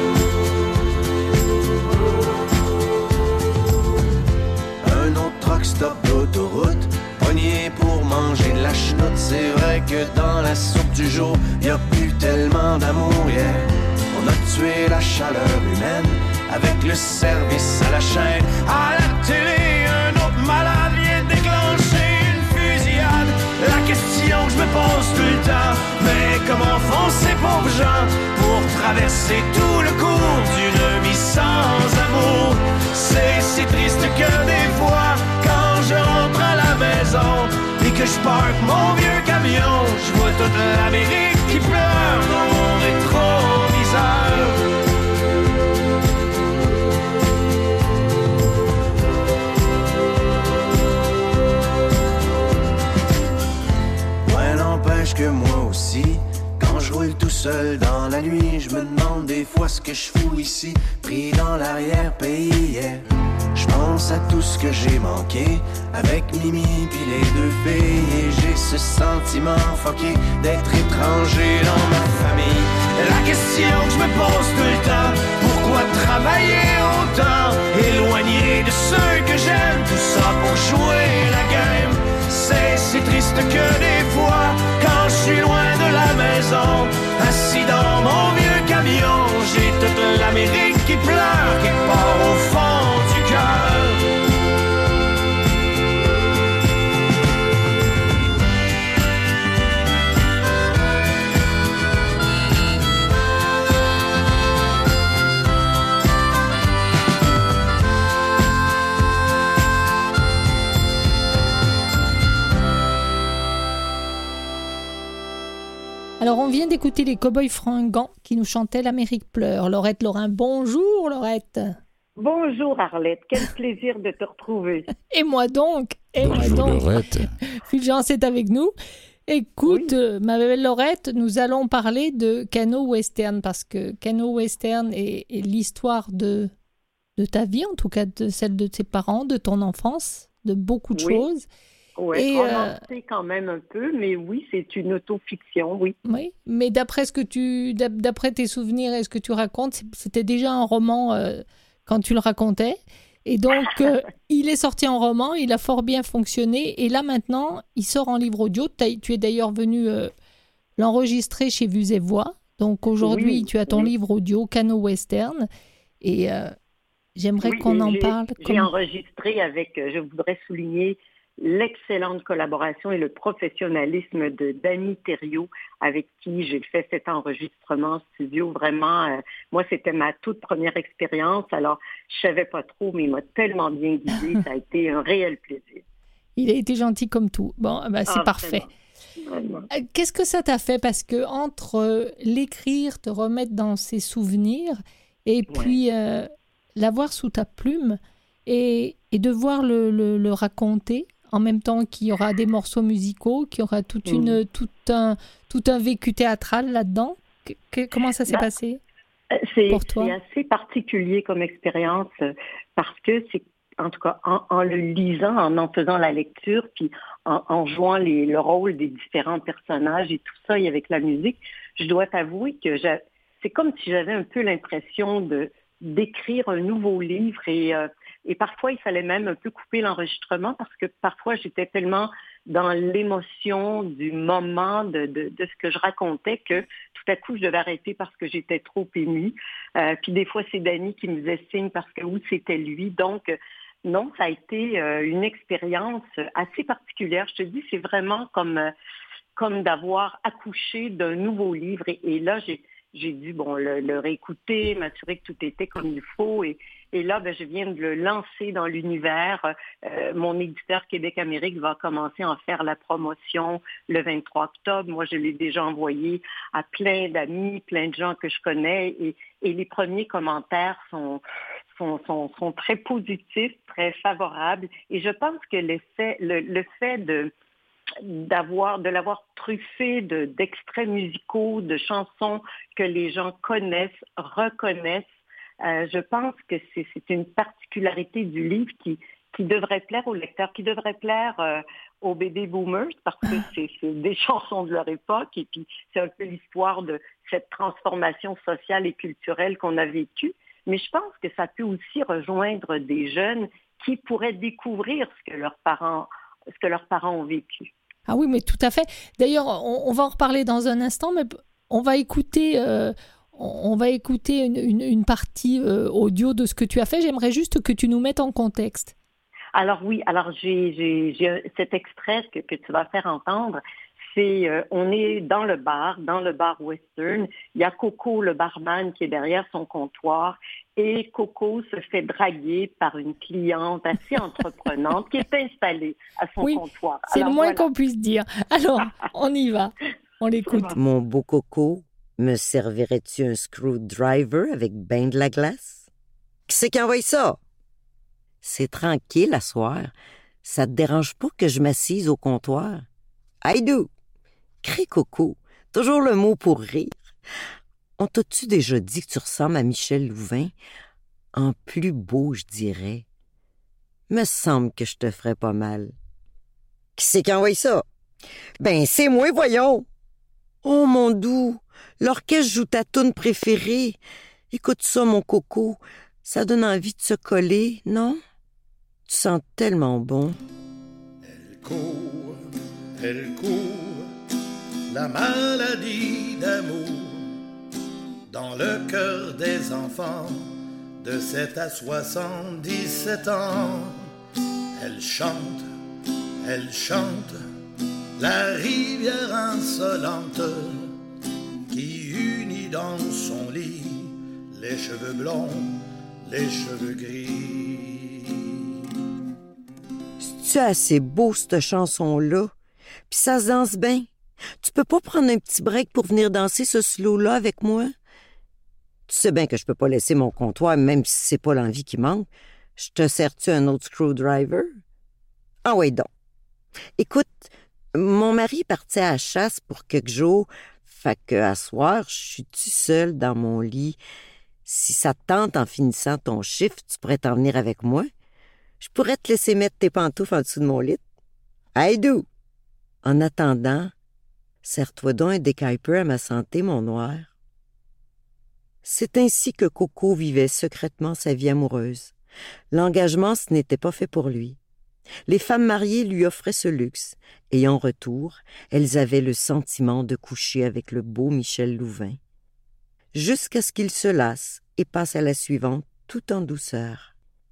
Un autre truck stop d'autoroute, pogné pour manger de la chenoute. C'est vrai que dans la soupe du jour, y a plus tellement d'amour, yeah. On a tué la chaleur humaine avec le service à la chaîne. À la télé, un autre malade vient déclencher une fusillade. La question que je me pose tout le temps, mais comment font ces pauvres gens pour traverser tout le cours d'une vie sans amour? C'est si triste que des fois, quand je rentre à la maison et que je parque mon vieux camion, je vois toute l'Amérique qui pleure dans mon rétroviseur. Que moi aussi, quand je roule tout seul dans la nuit, je me demande des fois ce que je fous ici, pris dans l'arrière-pays, yeah. Je pense à tout ce que j'ai manqué avec Mimi puis les deux filles, et j'ai ce sentiment fucké d'être étranger dans ma famille. La question que je me pose tout le temps, pourquoi travailler autant, éloigné de ceux que j'aime, tout ça pour jouer la game? C'est si triste que des fois, quand je suis loin de la maison, assis dans mon vieux camion, j'ai toute l'Amérique qui pleure quelque part au fond du cœur. Alors, on vient d'écouter les Cowboys Fringants qui nous chantaient l'Amérique pleure. Laurette Lorrain, bonjour Laurette. Bonjour Arlette, quel plaisir de te retrouver. Et moi donc, et moi Bonjour donc. Laurette. Fulgence est avec nous. Écoute, oui. euh, ma belle Laurette, nous allons parler de Kano Western parce que Kano Western est, est l'histoire de, de ta vie, en tout cas de celle de tes parents, de ton enfance, de beaucoup de oui. choses. Oui, et, romancé euh, quand même un peu, mais oui, c'est une autofiction, oui. Oui, mais d'après ce que tu, d'après tes souvenirs et ce que tu racontes, c'était déjà un roman euh, quand tu le racontais. Et donc, euh, il est sorti en roman, il a fort bien fonctionné. Et là, maintenant, il sort en livre audio. Tu es d'ailleurs venu euh, l'enregistrer chez Vues et Voix. Donc, aujourd'hui, oui, tu as ton oui. livre audio, Kano Western. Et euh, j'aimerais oui, qu'on en parle. J'ai comme... enregistré avec, je voudrais souligner, l'excellente collaboration et le professionnalisme de Danny Thériault, avec qui j'ai fait cet enregistrement en studio. Vraiment, euh, moi, c'était ma toute première expérience. Alors, je ne savais pas trop, mais il m'a tellement bien guidé. Ça a été un réel plaisir. Il a été gentil comme tout. Bon, ben, c'est ah, parfait. Vraiment. Vraiment. Qu'est-ce que ça t'a fait? Parce que entre euh, l'écrire, te remettre dans ses souvenirs, et puis ouais. euh, l'avoir sous ta plume, et, et devoir le, le, le raconter, en même temps qu'il y aura des morceaux musicaux, qu'il y aura toute une, mmh. tout, un, tout un vécu théâtral là-dedans. Que, que, comment ça s'est bah, passé c'est, pour toi? C'est assez particulier comme expérience parce que c'est, en tout cas, en, en le lisant, en en faisant la lecture, puis en, en jouant les, le rôle des différents personnages et tout ça, et avec la musique, je dois t'avouer que j'ai, c'est comme si j'avais un peu l'impression de, d'écrire un nouveau livre et... Euh, Et parfois, il fallait même un peu couper l'enregistrement parce que parfois, j'étais tellement dans l'émotion du moment de, de, de ce que je racontais que tout à coup, je devais arrêter parce que j'étais trop émue. Euh, puis des fois, c'est Danny qui me faisait signe parce que oui, c'était lui. Donc, non, ça a été euh, une expérience assez particulière. Je te dis, c'est vraiment comme, euh, comme d'avoir accouché d'un nouveau livre. Et, et là, j'ai, j'ai dû bon, le, le réécouter, m'assurer que tout était comme il faut. Et, et là, ben, je viens de le lancer dans l'univers. Euh, mon éditeur Québec-Amérique va commencer à en faire la promotion le vingt-trois octobre. Moi, je l'ai déjà envoyé à plein d'amis, plein de gens que je connais. Et, et les premiers commentaires sont... Sont, sont, sont très positifs, très favorables. Et je pense que l'effet, le, le fait de, d'avoir, de l'avoir truffé de, d'extraits musicaux, de chansons que les gens connaissent, reconnaissent, euh, je pense que c'est, c'est une particularité du livre qui, qui devrait plaire aux lecteurs, qui devrait plaire euh, aux baby boomers, parce que c'est, c'est des chansons de leur époque, et puis c'est un peu l'histoire de cette transformation sociale et culturelle qu'on a vécue. Mais je pense que ça peut aussi rejoindre des jeunes qui pourraient découvrir ce que leurs parents, ce que leurs parents ont vécu. Ah oui, mais tout à fait. D'ailleurs, on, on va en reparler dans un instant, mais on va écouter, euh, on va écouter une, une, une partie euh, audio de ce que tu as fait. J'aimerais juste que tu nous mettes en contexte. Alors oui, alors j'ai, j'ai, j'ai cet extrait que, que tu vas faire entendre. C'est, euh, on est dans le bar, dans le bar western. Il y a Coco, le barman, qui est derrière son comptoir. Et Coco se fait draguer par une cliente assez entreprenante qui est installée à son oui, comptoir. C'est Alors, le moins voilà. qu'on puisse dire. Alors, on y va. On l'écoute. Mon beau Coco, me servirais-tu un screwdriver avec ben de la glace? Qui c'est qui envoie ça? C'est tranquille à soir. Ça te dérange pas que je m'assise au comptoir? I do! Crie Coco, toujours le mot pour rire. On t'a-tu déjà dit que tu ressembles à Michel Louvain? En plus beau, je dirais. Me semble que je te ferais pas mal. Qui c'est qui envoie ça? Ben, c'est moi, voyons! Oh, mon doux, l'orchestre joue ta toune préférée. Écoute ça, mon Coco, ça donne envie de se coller, non? Tu sens tellement bon. Elle court, elle court, la maladie d'amour dans le cœur des enfants de sept à soixante-dix-sept ans. Elle chante, elle chante, la rivière insolente qui unit dans son lit les cheveux blonds, les cheveux gris. C'est-tu assez beau, cette chanson-là? Puis ça se danse bien. Tu peux pas prendre un petit break pour venir danser ce slow-là avec moi? Tu sais bien que je peux pas laisser mon comptoir, même si c'est pas l'envie qui manque. Je te sers-tu un autre screwdriver? Ah oui, donc. Écoute, mon mari est parti à la chasse pour quelques jours, fait que à soir, je suis toute seule dans mon lit. Si ça te tente, en finissant ton chiffre, tu pourrais t'en venir avec moi. Je pourrais te laisser mettre tes pantoufles en dessous de mon lit. I do! En attendant, serre-toi donc un décaipeur à ma santé, mon noir. C'est ainsi que Coco vivait secrètement sa vie amoureuse. L'engagement, ce n'était pas fait pour lui. Les femmes mariées lui offraient ce luxe, et en retour, elles avaient le sentiment de coucher avec le beau Michel Louvain. Jusqu'à ce qu'il se lasse et passe à la suivante, tout en douceur.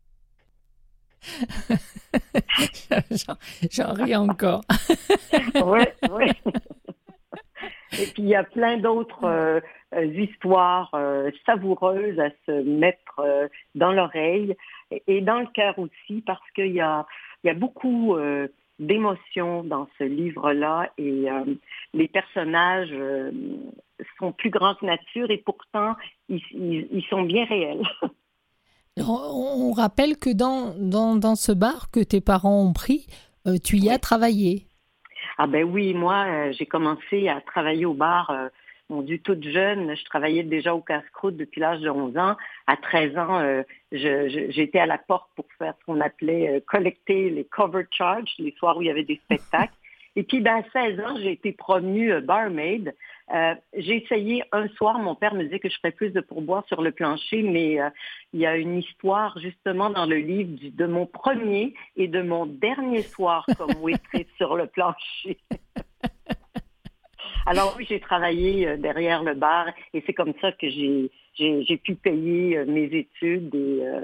j'en, j'en ris encore. Oui, oui. Et puis, il y a plein d'autres euh, histoires euh, savoureuses à se mettre euh, dans l'oreille et, et dans le cœur aussi, parce qu'il y a, il y a beaucoup euh, d'émotions dans ce livre-là et euh, les personnages euh, sont plus grands que nature et pourtant, ils, ils, ils sont bien réels. On, on rappelle que dans, dans, dans ce bar que tes parents ont pris, euh, tu y as travaillé. Ah ben oui, moi, euh, j'ai commencé à travailler au bar, euh, mon Dieu, toute jeune. Je travaillais déjà au casse-croûte depuis l'âge de onze ans. À treize ans, euh, je, je, j'étais à la porte pour faire ce qu'on appelait euh, collecter les cover charges, les soirs où il y avait des spectacles. Et puis, ben, à seize ans, j'ai été promue euh, barmaid. Euh, j'ai essayé un soir, mon père me disait que je ferais plus de pourboire sur le plancher, mais euh, il y a une histoire justement dans le livre du, de mon premier et de mon dernier soir comme waitress sur le plancher. Alors oui, j'ai travaillé euh, derrière le bar et c'est comme ça que j'ai, j'ai, j'ai pu payer euh, mes études et, euh,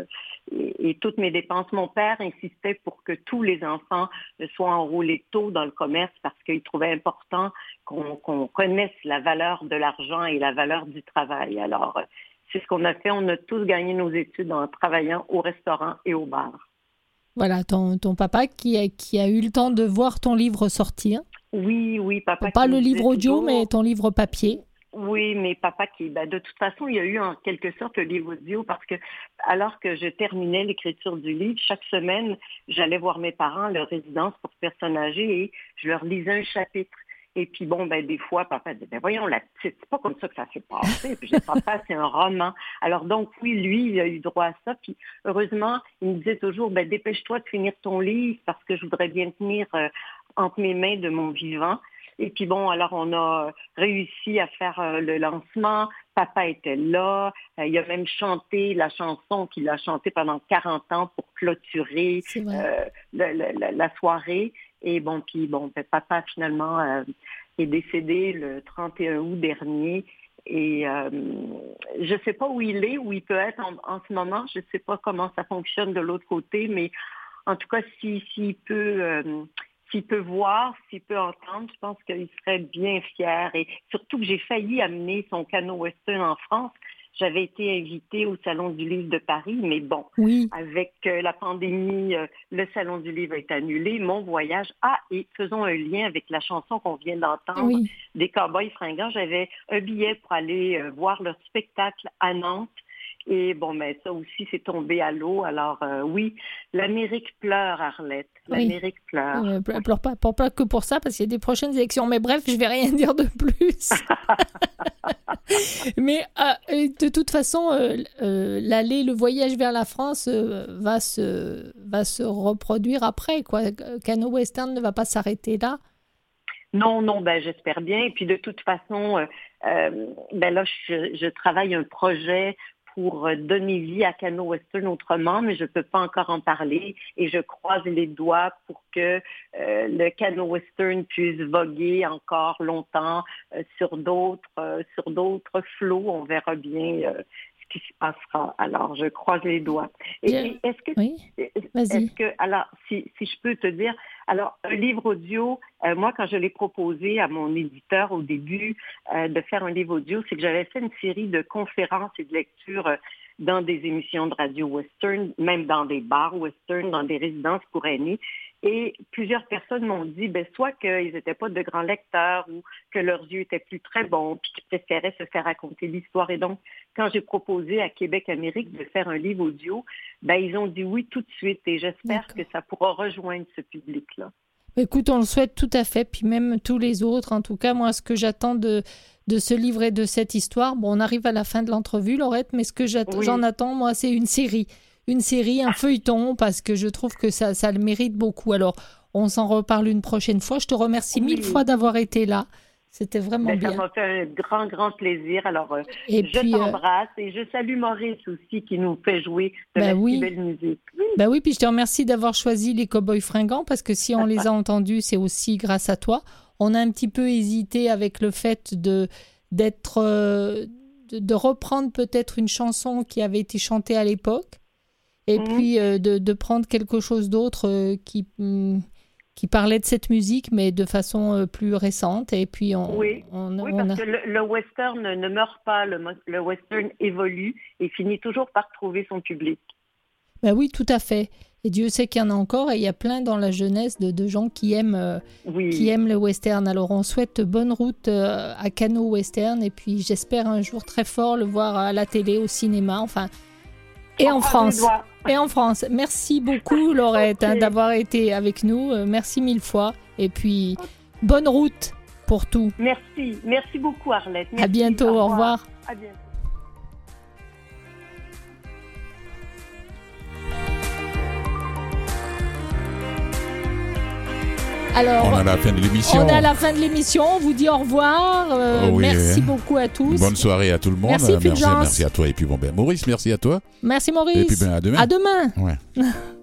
et, et toutes mes dépenses. Mon père insistait pour que tous les enfants soient enrôlés tôt dans le commerce parce qu'il trouvait important qu'on, qu'on connaisse la valeur de l'argent et la valeur du travail. Alors, c'est ce qu'on a fait. On a tous gagné nos études en travaillant au restaurant et au bar. Voilà, ton, ton papa qui a, qui a eu le temps de voir ton livre sortir. Oui, oui, papa. Pas qui le me livre disait audio, toujours... mais ton livre papier. Oui, mais papa qui, ben, de toute façon, il y a eu en quelque sorte le livre audio parce que alors que je terminais l'écriture du livre, chaque semaine, j'allais voir mes parents à leur résidence pour personnes âgées et je leur lisais un chapitre. Et puis bon, ben des fois, papa disait, ben voyons, la petite, c'est pas comme ça que ça s'est passé. Puis je dis, papa, c'est un roman. Alors donc, oui, lui, il a eu droit à ça. Puis heureusement, il me disait toujours, ben dépêche-toi de finir ton livre parce que je voudrais bien tenir euh, entre mes mains de mon vivant. Et puis bon, alors on a réussi à faire euh, le lancement. Papa était là. Euh, il a même chanté la chanson qu'il a chantée pendant quarante ans pour clôturer euh, le, le, la soirée. Et bon, puis bon, ben, papa finalement euh, est décédé le trente et un août dernier. Et euh, je ne sais pas où il est, où il peut être en, en ce moment. Je ne sais pas comment ça fonctionne de l'autre côté, mais en tout cas, si, s'il peut, euh, s'il peut voir, s'il peut entendre, je pense qu'il serait bien fier. Et surtout que j'ai failli amener son canot western en France. J'avais été invitée au Salon du Livre de Paris, mais bon, oui. avec euh, la pandémie, euh, le Salon du Livre est annulé, mon voyage. Ah, et faisons un lien avec la chanson qu'on vient d'entendre, oui. des Cowboys fringants. J'avais un billet pour aller euh, voir leur spectacle à Nantes. Et bon, mais ça aussi, c'est tombé à l'eau. Alors euh, oui, l'Amérique pleure, Arlette. L'Amérique oui. pleure. Euh, pleure, pleure pas, pas, pas que pour ça, parce qu'il y a des prochaines élections. Mais bref, je vais rien dire de plus. Mais euh, de toute façon, euh, euh, l'aller, le voyage vers la France euh, va, se, va se reproduire après, quoi. Canot Western ne va pas s'arrêter là. Non, non, ben j'espère bien. Et puis de toute façon, euh, euh, ben là, je, je travaille un projet pour donner vie à Canot Western autrement, mais je ne peux pas encore en parler et je croise les doigts pour que euh, le Canot Western puisse voguer encore longtemps euh, sur d'autres euh, sur d'autres flots. On verra bien euh, ce qui se passera. Alors, je croise les doigts. Et, et est-ce que, oui. Vas-y. Est-ce que, alors, si, si je peux te dire, alors, un livre audio, euh, moi, quand je l'ai proposé à mon éditeur au début euh, de faire un livre audio, c'est que j'avais fait une série de conférences et de lectures euh, dans des émissions de radio western, même dans des bars western, dans des résidences pour aînés. Et plusieurs personnes m'ont dit, ben, soit qu'ils n'étaient pas de grands lecteurs ou que leurs yeux étaient plus très bons, puis qu'ils préféraient se faire raconter l'histoire. Et donc, quand j'ai proposé à Québec Amérique de faire un livre audio, ben, ils ont dit oui tout de suite. Et j'espère D'accord. que ça pourra rejoindre ce public-là. Écoute, on le souhaite tout à fait, puis même tous les autres. En tout cas, moi, ce que j'attends de, de ce livre et de cette histoire, bon, on arrive à la fin de l'entrevue, Laurette, mais ce que j'attends, oui. j'en attends, moi, c'est une série. Une série, un feuilleton, parce que je trouve que ça, ça le mérite beaucoup. Alors, on s'en reparle une prochaine fois. Je te remercie oui. mille fois d'avoir été là. C'était vraiment ben, bien. Ça m'a fait un grand, grand plaisir. Alors, euh, et je puis, t'embrasse euh... et je salue Maurice aussi qui nous fait jouer de ben la oui. si belle musique. Oui. Ben oui, puis je te remercie d'avoir choisi les Cowboys fringants parce que si on les a entendus, c'est aussi grâce à toi. On a un petit peu hésité avec le fait de, d'être, euh, de, de reprendre peut-être une chanson qui avait été chantée à l'époque. Et mmh. puis euh, de, de prendre quelque chose d'autre euh, qui, mm, qui parlait de cette musique, mais de façon euh, plus récente. Et puis on, oui, on, oui on parce a... que le, le western ne meurt pas, le, le western évolue et finit toujours par trouver son public. Ben oui, tout à fait. Et Dieu sait qu'il y en a encore, et il y a plein dans la jeunesse de, de gens qui aiment, euh, oui. qui aiment le western. Alors on souhaite bonne route euh, à Canot Western, et puis j'espère un jour très fort le voir à la télé, au cinéma, enfin... Et en France. Et en France. Merci beaucoup, Laurette, okay. hein, d'avoir été avec nous. Euh, merci mille fois. Et puis, bonne route pour tout. Merci. Merci beaucoup, Arlette. Merci. À bientôt. Au revoir. Au revoir. À bientôt. Alors, on est à la fin de l'émission. On est à la fin de l'émission. On vous dit au revoir. Euh, oh oui, merci oui. beaucoup à tous. Bonne soirée à tout le monde. Merci, merci, merci à toi. Et puis bon, ben, Maurice, merci à toi. Merci, Maurice. Et puis ben, à demain. À demain. Ouais.